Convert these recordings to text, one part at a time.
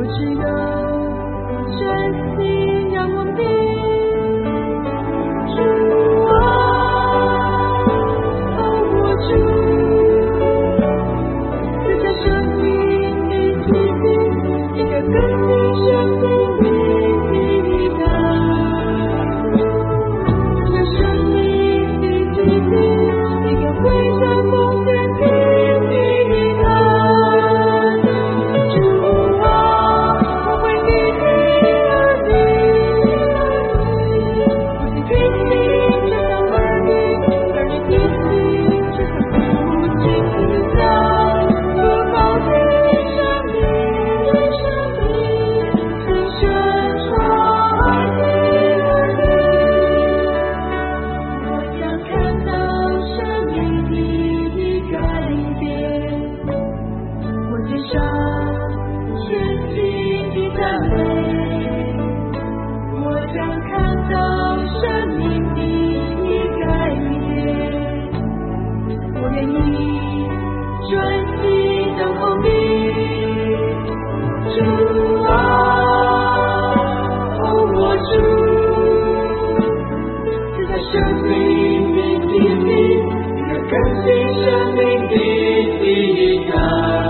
只有真心仰望你，主啊，哦，我主，赐下生命的奇迹，一个更新生命的地带，赐下生命的奇迹，一个回转梦想的地带。主啊，我为你而立，不仅凭你这样而已，而你凭你这样不尽的在多宝贵的生命，深深爱你而立。我想看到生命的改变，我肩上千斤的赞美，我想看到生命的改变，我愿意专心等候你，主啊，哦，我主，赐下生命的奇迹，一个更新生命的地带，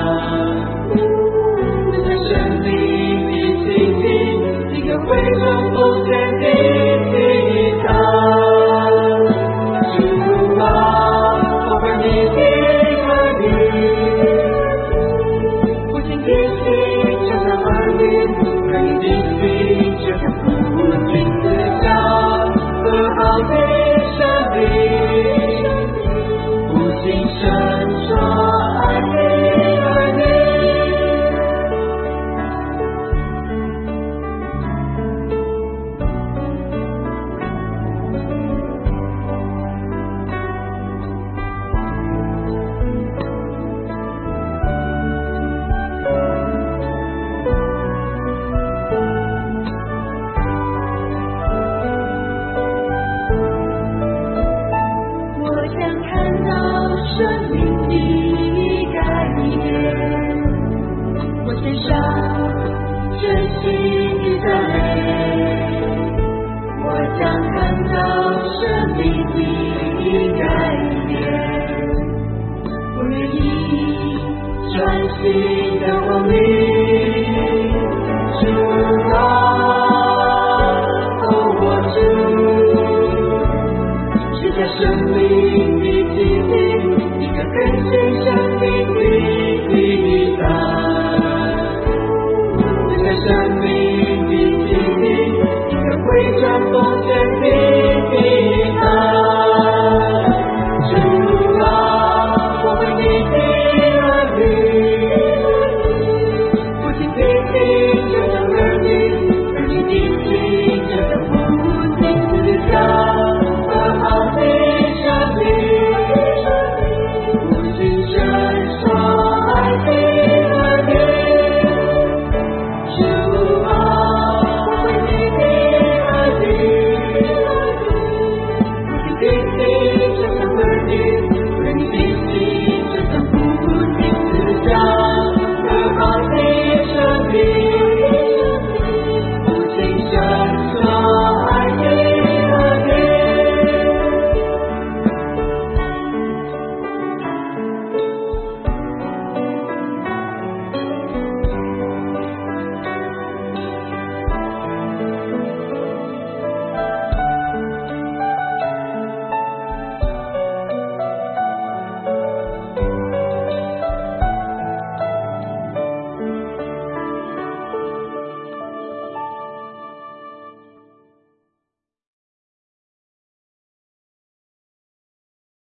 赐下生命的奇迹，一个回转梦想的地带。主啊，我为你而立，不仅凭你这样而立，而你凭你这样不尽的家和好的生命，不仅深说爱你而立。我想看到生命的改变，我肩上真心的赞美，我想看到生命的改变，我愿意专心等候你，主啊，哦，我主，赐下生命的奇迹，一个更新生命的地带，赐下生命的奇迹，一个回转梦想的地带。主啊，我为你而立，不仅凭你